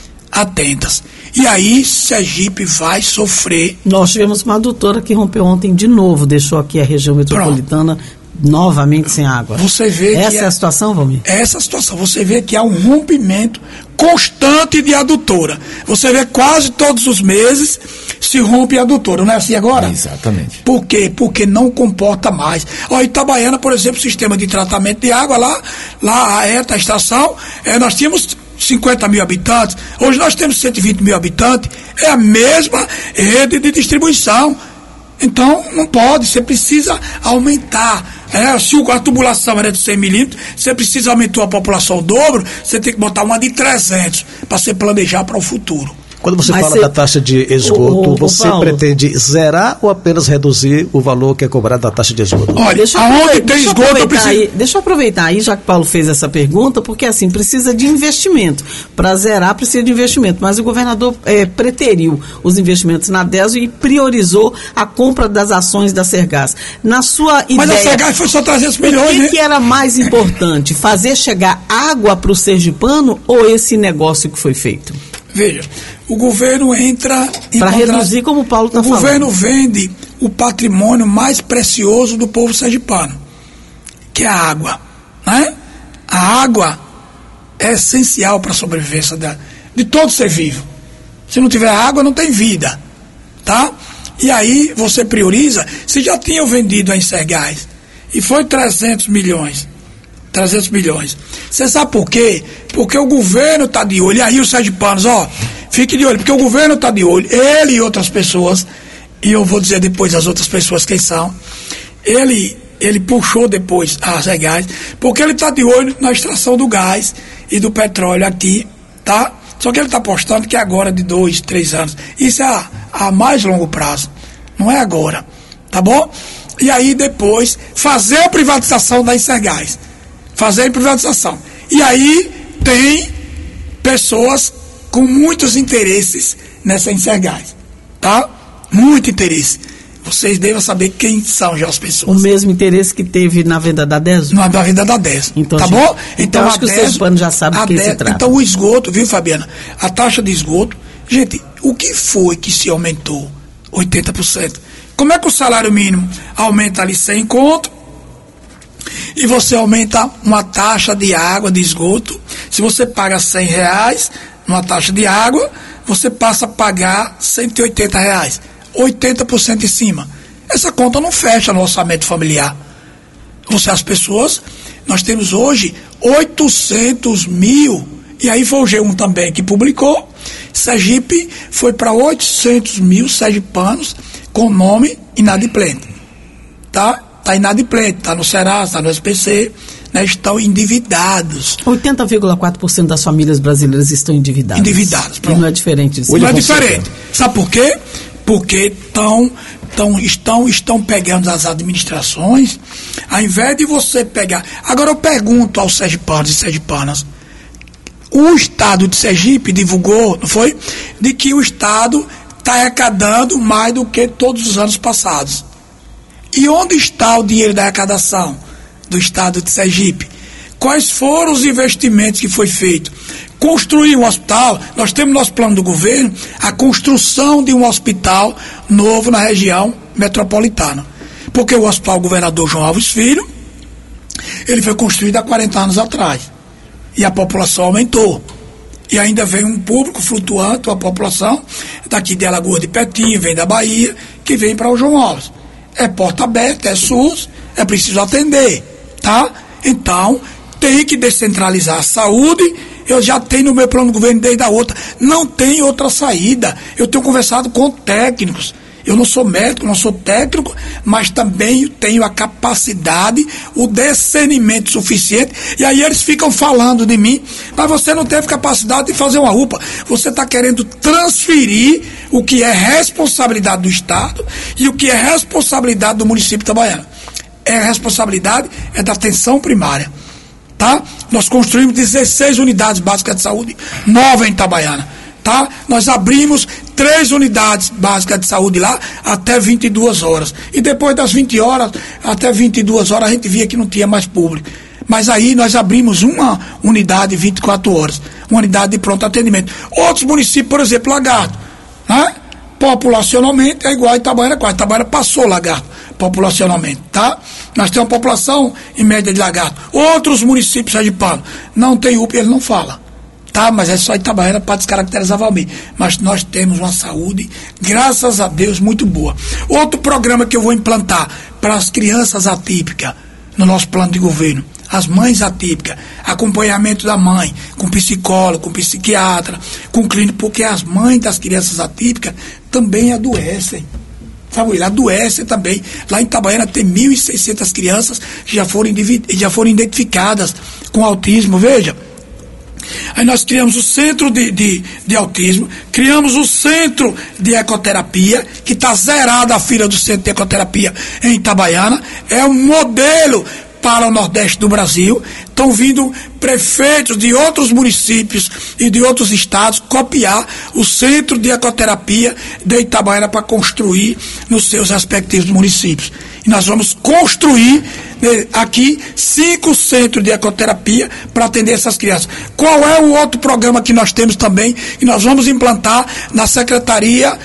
atentas. E aí Sergipe vai sofrer. Nós tivemos uma adutora que rompeu ontem de novo, deixou aqui a região metropolitana novamente sem água. Você vê essa é a situação, Valmir? Essa é a situação. Você vê que há um rompimento constante de adutora. Você vê quase todos os meses se rompe a adutora, não é assim agora? Exatamente. Por quê? Porque não comporta mais. Ó, Itabaiana, por exemplo, sistema de tratamento de água lá a estação, nós tínhamos 50 mil habitantes, hoje nós temos 120 mil habitantes, é a mesma rede de distribuição. Então, não pode, você precisa aumentar. Se a tubulação era de 100 milímetros, você precisa aumentar a população ao dobro, você tem que botar uma de 300 para você planejar para o futuro. Quando você fala da taxa de esgoto, você pretende zerar ou apenas reduzir o valor que é cobrado da taxa de esgoto? Olha, aonde tem esgoto, eu preciso... Deixa eu aproveitar aí, já que Paulo fez essa pergunta, porque assim, precisa de investimento. Para zerar, precisa de investimento. Mas o governador preteriu os investimentos na DESO e priorizou a compra das ações da Sergás. Na sua ideia... Mas a Sergás foi só 300 milhões, O que era mais importante? Fazer chegar água para o sergipano ou esse negócio que foi feito? Veja, o governo entra em para reduzir, como o Paulo está falando. O governo vende o patrimônio mais precioso do povo sergipano, que é a água, né? A água é essencial para a sobrevivência de todo ser vivo. Se não tiver água, não tem vida, tá? E aí você prioriza. Se já tinham vendido a Sergás e foi 300 milhões. Você sabe por quê? Porque o governo está de olho. E aí os sergipanos, fique de olho, porque o governo está de olho, ele e outras pessoas, e eu vou dizer depois as outras pessoas quem são. Ele puxou depois a Sergás, porque ele está de olho na extração do gás e do petróleo aqui, tá? Só que ele está apostando que é agora de 2, 3 anos. Isso é a mais longo prazo, não é agora, tá bom? E aí depois fazer a privatização da Sergás. Fazer a privatização. E aí tem pessoas com muitos interesses nessa Sergás, tá? Muito interesse. Vocês devem saber quem são já as pessoas. O mesmo interesse que teve na venda da DESO? Na venda da DESO, então, tá bom? Então acho que o sergipano já sabe do que se trata. Então o esgoto, viu, Fabiana? A taxa de esgoto, gente, o que foi que se aumentou? 80%. Como é que o salário mínimo aumenta ali 100 conto? E você aumenta uma taxa de água, de esgoto. Se você paga R$100 numa taxa de água, você passa a pagar R$180. 80% em cima. Essa conta não fecha no orçamento familiar. As pessoas, nós temos hoje 800 mil, e aí foi o G1 também que publicou, Sergipe foi para 800 mil sergipanos com nome inadimplente. Tá? Está inadimplente, está no Serasa, está no SPC, né, estão endividados. 80,4% das famílias brasileiras estão endividadas. Endividadas, pronto. E não é diferente disso. Não é diferente. Sabe por quê? Porque estão pegando as administrações, ao invés de você pegar... Agora eu pergunto aos sergipanos e sergipanas, o Estado de Sergipe divulgou, não foi? De que o Estado está arrecadando mais do que todos os anos passados. E onde está o dinheiro da arrecadação do Estado de Sergipe? Quais foram os investimentos que foi feito? Construir um hospital, nós temos no nosso plano do governo a construção de um hospital novo na região metropolitana. Porque o hospital governador João Alves Filho, ele foi construído há 40 anos atrás. E a população aumentou. E ainda vem um público flutuante, uma população daqui de Alagoas de Petinho, vem da Bahia, que vem para o João Alves. É porta aberta, é SUS, é preciso atender, tá? Então, tem que descentralizar a saúde. Eu já tenho no meu plano do governo desde a outra. Não tem outra saída. Eu tenho conversado com técnicos. Eu não sou médico, não sou técnico, mas também tenho a capacidade, o discernimento suficiente. E aí eles ficam falando de mim, mas você não teve capacidade de fazer uma UPA. Você está querendo transferir o que é responsabilidade do Estado e o que é responsabilidade do município de Itabaiana. A responsabilidade é da atenção primária. Tá? Nós construímos 16 unidades básicas de saúde novas em Itabaiana. Tá? Nós abrimos 3 unidades básicas de saúde lá até 22 horas. E depois das 20 horas, até 22 horas, a gente via que não tinha mais público. Mas aí nós abrimos uma unidade 24 horas, uma unidade de pronto atendimento. Outros municípios, por exemplo, Lagarto, né? Populacionalmente é igual a Itabaiana, quase. Itabaiana passou Lagarto populacionalmente, tá? Nós temos uma população em média de Lagarto. Outros municípios sergipanos não tem UPA, ele não fala, tá? Mas é só Itabaiana para descaracterizar Valmir. Mas nós temos uma saúde, graças a Deus, muito boa. Outro programa que eu vou implantar para as crianças atípicas no nosso plano de governo, as mães atípicas, acompanhamento da mãe, com psicólogo, com psiquiatra, com clínico, porque as mães das crianças atípicas também adoecem. Sabe, adoecem também. Lá em Itabaiana tem 1.600 crianças que já foram identificadas com autismo, veja. Aí nós criamos o centro de autismo, criamos o centro de ecoterapia, que está zerada a fila do centro de ecoterapia em Itabaiana. É um modelo para o Nordeste do Brasil. Estão vindo prefeitos de outros municípios e de outros estados copiar o centro de ecoterapia de Itabaiana para construir nos seus respectivos municípios. E nós vamos construir aqui 5 centros de ecoterapia para atender essas crianças. Qual é o outro programa que nós temos também e nós vamos implantar na Secretaria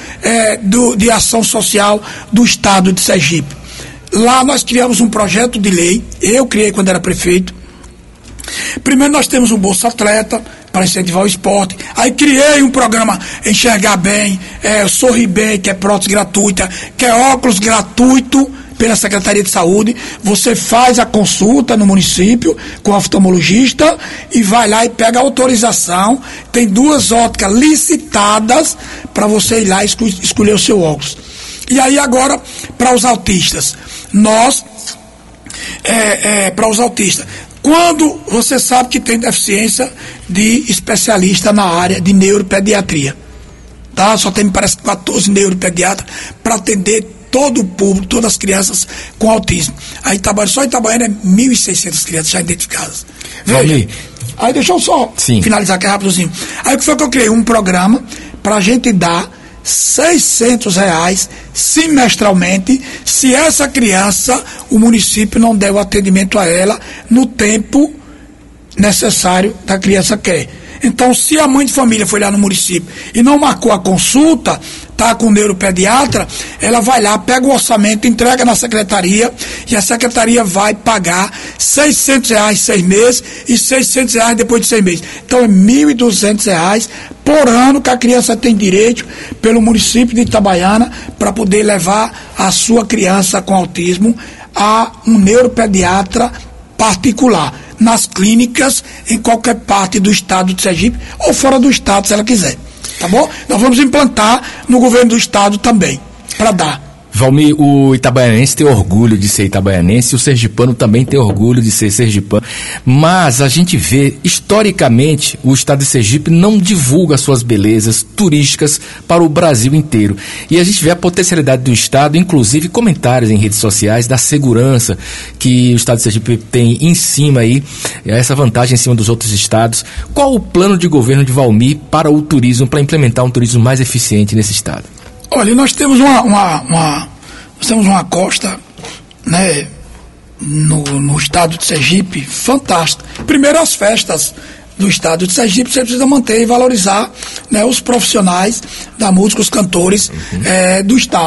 de Ação Social do Estado de Sergipe? Lá nós criamos um projeto de lei, eu criei quando era prefeito. Primeiro nós temos um Bolsa Atleta para incentivar o esporte. Aí criei um programa Enxergar Bem, Sorrir Bem, que é prótese gratuita, que é óculos gratuito pela Secretaria de Saúde. Você faz a consulta no município com o oftalmologista e vai lá e pega a autorização. Tem 2 óticas licitadas para você ir lá e escolher o seu óculos. E aí agora, para os autistas, para os autistas, quando você sabe que tem deficiência de especialista na área de neuropediatria, tá? Só tem, me parece, 14 neuropediatras para atender todo o público, todas as crianças com autismo. Aí só em Itabaiana é 1.600 crianças já identificadas. Veja, aí deixa eu só finalizar aqui rapidinho. Aí o que foi que eu criei? Um programa para a gente dar R$600 semestralmente, se essa criança, o município não der o atendimento a ela no tempo necessário que a criança quer. Então, se a mãe de família foi lá no município e não marcou a consulta, tá com o neuropediatra, ela vai lá, pega o orçamento, entrega na secretaria e a secretaria vai pagar R$600 6 meses e R$600 depois de 6 meses. Então, é R$1.200 por ano que a criança tem direito pelo município de Itabaiana para poder levar a sua criança com autismo a um neuropediatra particular, nas clínicas, em qualquer parte do estado de Sergipe ou fora do estado, se ela quiser. Tá bom? Nós vamos implantar no governo do estado também, para dar. Valmir, o itabaianense tem orgulho de ser itabaianense, o sergipano também tem orgulho de ser sergipano, mas a gente vê, historicamente, o estado de Sergipe não divulga suas belezas turísticas para o Brasil inteiro. E a gente vê a potencialidade do estado, inclusive comentários em redes sociais, da segurança que o estado de Sergipe tem em cima aí, essa vantagem em cima dos outros estados. Qual o plano de governo de Valmir para o turismo, para implementar um turismo mais eficiente nesse estado? Olha, nós temos uma costa, né, no estado de Sergipe, fantástica. Primeiro, as festas do estado de Sergipe, você precisa manter e valorizar, né, os profissionais da música, os cantores do estado.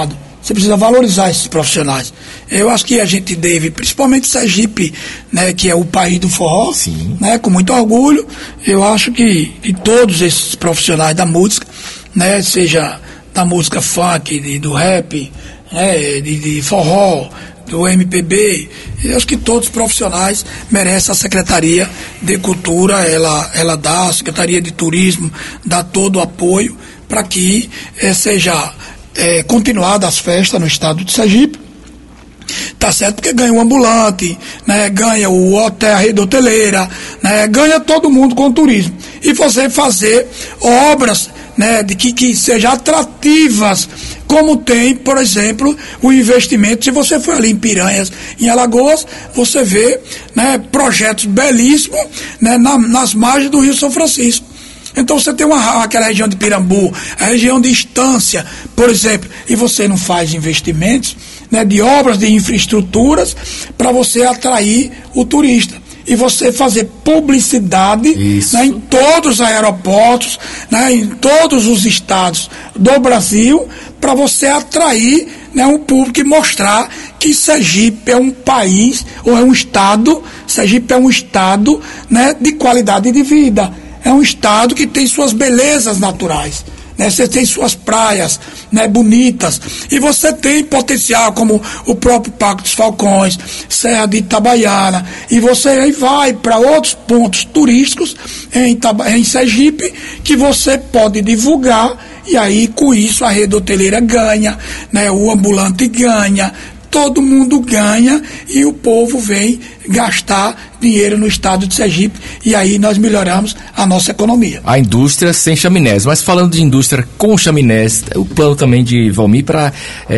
você precisa valorizar esses profissionais. Eu acho que a gente deve, principalmente Sergipe, né, que é o país do forró, né, com muito orgulho, eu acho que todos esses profissionais da música, né, seja da música funk, do rap, né, de forró, do MPB, eu acho que todos os profissionais merecem. A Secretaria de Cultura, ela dá, a Secretaria de Turismo dá todo o apoio para que seja continuada as festas no estado de Sergipe. Tá certo? Porque ganha o ambulante, né, ganha o hotel, a rede hoteleira, né, ganha todo mundo com o turismo. E você fazer obras, né, de que sejam atrativas, como tem, por exemplo, o investimento. Se você for ali em Piranhas, em Alagoas, você vê, né, projetos belíssimos, né, nas margens do Rio São Francisco. Então você tem aquela região de Pirambu, a região de Estância, por exemplo, e você não faz investimentos, né, de obras, de infraestruturas, para você atrair o turista. E você fazer publicidade, né, em todos os aeroportos, né, em todos os estados do Brasil, para você atrair, né, um público e mostrar que Sergipe é um país, ou é um estado, Sergipe é um estado, né, de qualidade de vida. É um estado que tem suas belezas naturais, né? Você tem suas praias, né, bonitas, e você tem potencial como o próprio Parque dos Falcões, Serra de Itabaiana, e você aí vai para outros pontos turísticos em Sergipe que você pode divulgar, e aí com isso a rede hoteleira ganha, né, o ambulante ganha, todo mundo ganha, e o povo vem gastar dinheiro no estado de Sergipe, e aí nós melhoramos a nossa economia. A indústria sem chaminés, mas falando de indústria com chaminés, o plano também de Valmir para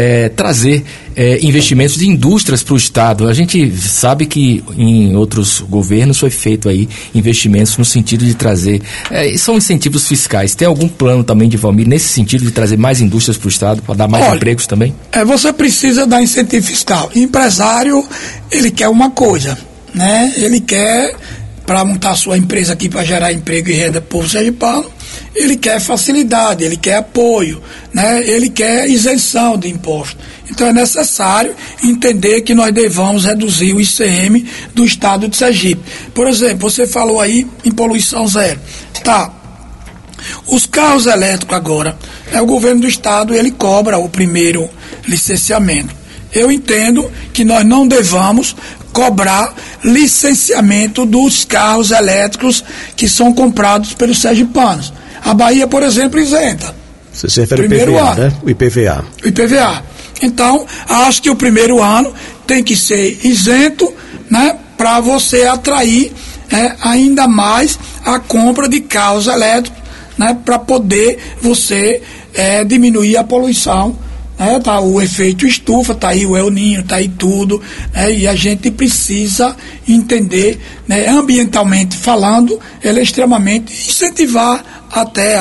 trazer investimentos de indústrias para o estado. A gente sabe que em outros governos foi feito aí investimentos no sentido de trazer, são incentivos fiscais. Tem algum plano também de Valmir nesse sentido de trazer mais indústrias para o estado, para dar mais empregos também? Você precisa dar incentivo fiscal. O empresário, ele quer uma coisa, né? Ele quer, para montar sua empresa aqui, para gerar emprego e renda para o povo sergipano, ele quer facilidade, ele quer apoio, né? Ele quer isenção de imposto. Então é necessário entender que nós devamos reduzir o ICM do estado de Sergipe. Por exemplo, você falou aí em poluição zero. Tá. Os carros elétricos agora, o governo do estado, ele cobra o primeiro licenciamento. Eu entendo que nós não devamos cobrar licenciamento dos carros elétricos que são comprados pelos sergipanos. A Bahia, por exemplo, isenta. Você se refere ao IPVA, né? O IPVA. O IPVA. Então, acho que o primeiro ano tem que ser isento, né, para você atrair ainda mais a compra de carros elétricos, né, para poder você diminuir a poluição. Tá o efeito estufa, tá aí o El Niño, tá aí tudo, e a gente precisa entender, né, ambientalmente falando, ele é extremamente incentivar até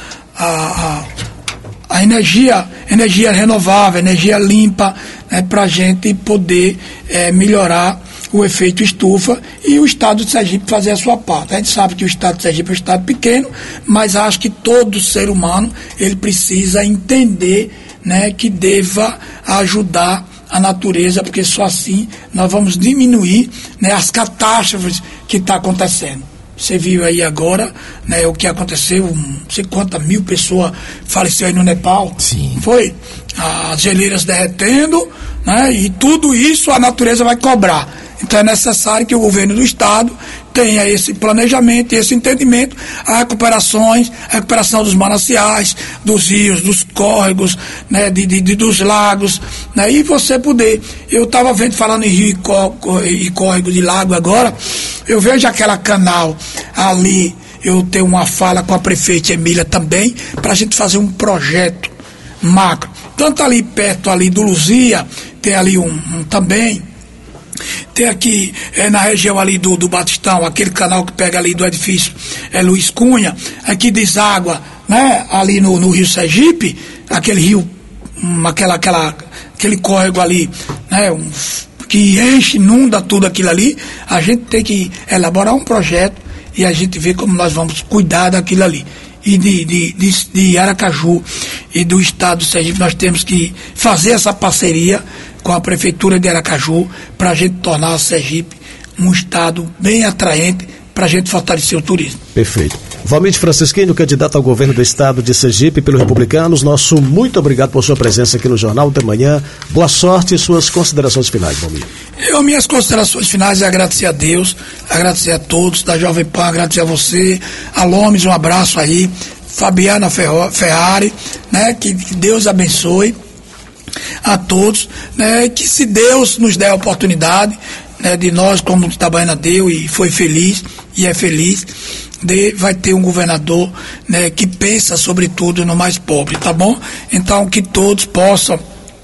a energia renovável, energia limpa, né, para a gente poder melhorar o efeito estufa, e o estado de Sergipe fazer a sua parte. A gente sabe que o estado de Sergipe é um estado pequeno, mas acho que todo ser humano ele precisa entender, né, que deva ajudar a natureza, porque só assim nós vamos diminuir, né, as catástrofes que está acontecendo. Você viu aí agora, né, o que aconteceu, não sei quantas mil pessoas faleceram aí no Nepal. Sim. Foi? As geleiras derretendo, né, e tudo isso a natureza vai cobrar. Então é necessário que o governo do estado tenha esse planejamento e esse entendimento, a recuperação dos mananciais, dos rios, dos córregos, né, dos lagos, né, e você poder. Eu estava falando em rio e córrego de lago agora, eu vejo aquela canal ali, eu tenho uma fala com a prefeita Emília também, para a gente fazer um projeto macro. Tanto ali perto ali do Luzia, tem ali um também. Tem aqui na região ali do Batistão, aquele canal que pega ali do edifício Luiz Cunha, aqui deságua, né, ali no Rio Sergipe, aquele rio, aquele córrego ali, né, que enche, inunda tudo aquilo ali. A gente tem que elaborar um projeto e a gente vê como nós vamos cuidar daquilo ali. E de Aracaju e do estado do Sergipe, nós temos que fazer essa parceria com a prefeitura de Aracaju para a gente tornar o Sergipe um estado bem atraente para a gente fortalecer o turismo. Perfeito. Valmir Francisquinho, candidato ao governo do estado de Sergipe pelos Republicanos, nosso muito obrigado por sua presença aqui no Jornal da Manhã. Boa sorte e suas considerações finais, Valmir. Minhas considerações finais é agradecer a Deus, agradecer a todos da Jovem Pan, agradecer a você, a Lomes, um abraço aí, Fabiana Ferrari, né, que Deus abençoe a todos, né, que se Deus nos der a oportunidade, né, de nós, como Itabaiana deu e foi feliz, e é feliz, vai ter um governador, né, que pensa sobretudo no mais pobre, tá bom? Então que todos possam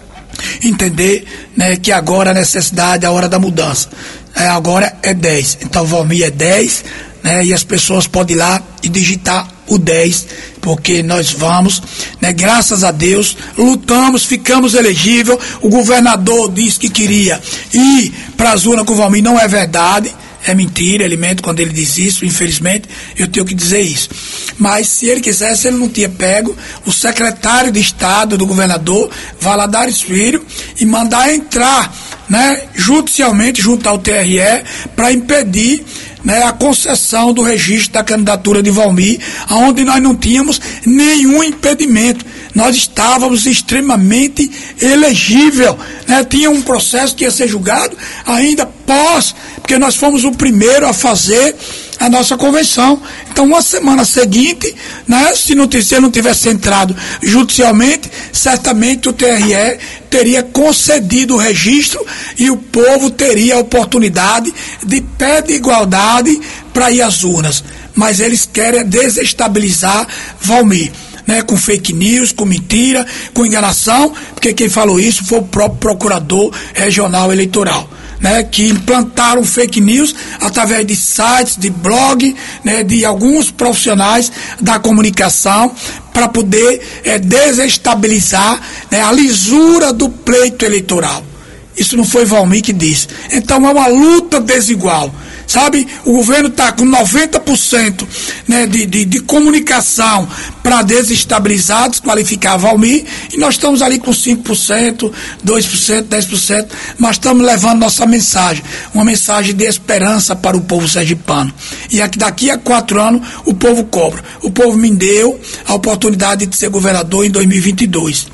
entender, né, que agora a necessidade é a hora da mudança. Agora é 10, então Valmir é 10, né, e as pessoas podem ir lá e digitar o 10, porque nós vamos, né, graças a Deus, lutamos, ficamos elegível. O governador disse que queria ir para as urnas com o Valmir, não é verdade, é mentira, ele mente quando ele diz isso, infelizmente, eu tenho que dizer isso. Mas se ele quisesse, ele não tinha pego o secretário de Estado do governador, Valadares Filho, e mandar entrar, né, judicialmente, junto ao TRE, para impedir, né, a concessão do registro da candidatura de Valmir, onde nós não tínhamos nenhum impedimento. Nós estávamos extremamente elegível, né? Tinha um processo que ia ser julgado ainda porque nós fomos o primeiro a fazer a nossa convenção. Então, uma semana seguinte, né, se ele não tivesse entrado judicialmente, certamente o TRE teria concedido o registro e o povo teria a oportunidade de pé de igualdade para ir às urnas. Mas eles querem desestabilizar Valmir, né, com fake news, com mentira, com enganação, porque quem falou isso foi o próprio procurador regional eleitoral, né, que implantaram fake news através de sites, de blog, né, de alguns profissionais da comunicação para poder desestabilizar, né, a lisura do pleito eleitoral. Isso não foi Valmir que disse. Então é uma luta desigual. Sabe, o governo está com 90%, né, de comunicação para desestabilizar, desqualificar Valmir, e nós estamos ali com 5%, 2%, 10%, mas estamos levando nossa mensagem, uma mensagem de esperança para o povo sergipano. E daqui a 4 anos o povo cobra. O povo me deu a oportunidade de ser governador em 2022.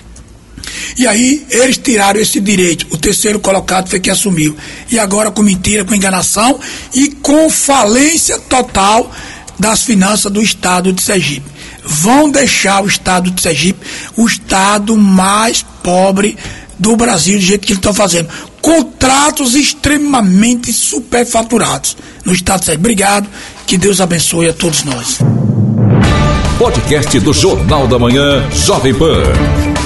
E aí eles tiraram esse direito, o terceiro colocado foi que assumiu, e agora com mentira, com enganação e com falência total das finanças do estado de Sergipe. Vão deixar o estado de Sergipe o estado mais pobre do Brasil, do jeito que eles estão fazendo. Contratos extremamente superfaturados no estado de Sergipe. Obrigado, que Deus abençoe a todos nós. Podcast do Jornal da Manhã, Jovem Pan.